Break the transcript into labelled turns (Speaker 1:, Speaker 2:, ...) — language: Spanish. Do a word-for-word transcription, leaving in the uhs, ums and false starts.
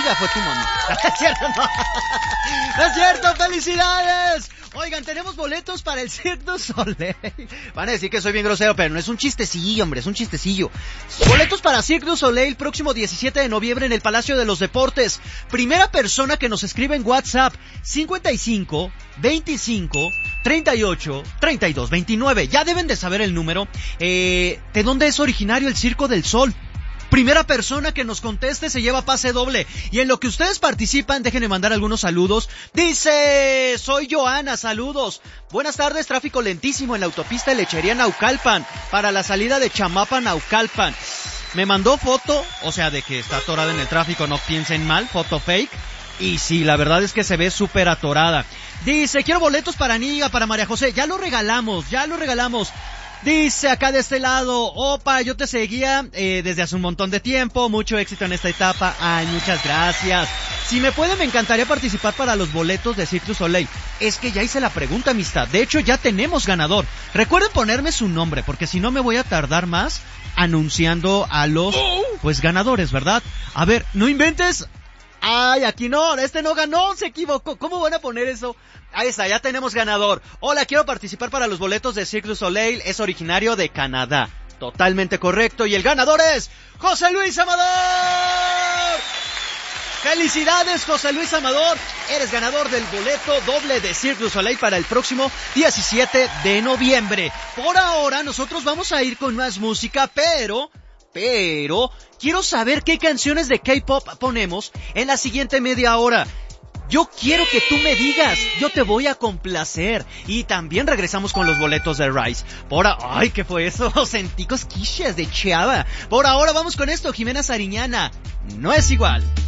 Speaker 1: amiga fue tu mamá. ¿No es cierto? No. ¿No es cierto? ¡Felicidades! Oigan, tenemos boletos para el Cirque du Soleil. Van a decir que soy bien grosero, pero no es un chistecillo, hombre, es un chistecillo. Boletos para Cirque du Soleil próximo diecisiete de noviembre en el Palacio de los Deportes. Primera persona que nos escribe en WhatsApp, cincuenta y cinco, veinticinco, treinta y ocho, treinta y dos, veintinueve. Ya deben de saber el número. Eh, ¿De dónde es originario el Circo del Sol? Primera persona que nos conteste se lleva pase doble. Y en lo que ustedes participan, déjenme mandar algunos saludos. Dice, soy Joana, saludos. Buenas tardes, tráfico lentísimo en la autopista de Lechería Naucalpan, para la salida de Chamapa Naucalpan. Me mandó foto, o sea, de que está atorada en el tráfico, no piensen mal, foto fake. Y sí, la verdad es que se ve súper atorada. Dice, quiero boletos para Niga, para María José. Ya lo regalamos, ya lo regalamos. Dice acá de este lado, opa, yo te seguía eh, desde hace un montón de tiempo, mucho éxito en esta etapa. Ay, muchas gracias. Si me puede, me encantaría participar para los boletos de Cirque du Soleil. Es que ya hice la pregunta, amistad. De hecho, ya tenemos ganador. Recuerden ponerme su nombre, porque si no me voy a tardar más anunciando a los, pues, ganadores, ¿verdad? A ver, no inventes. Ay, aquí no, este no ganó, se equivocó. ¿Cómo van a poner eso? Ahí está, ya tenemos ganador. Hola, quiero participar para los boletos de Cirque du Soleil. Es originario de Canadá. Totalmente correcto. Y el ganador es José Luis Amador. ¡Felicidades, José Luis Amador! Eres ganador del boleto doble de Cirque du Soleil para el próximo diecisiete de noviembre. Por ahora, nosotros vamos a ir con más música, pero... Pero... quiero saber qué canciones de K-pop ponemos en la siguiente media hora. Yo quiero que tú me digas, yo te voy a complacer. Y también regresamos con los boletos de Rise. Por a... ¡Ay, qué fue eso! Sentí cosquillas de chava. Por ahora vamos con esto, Jimena Sariñana. No es igual.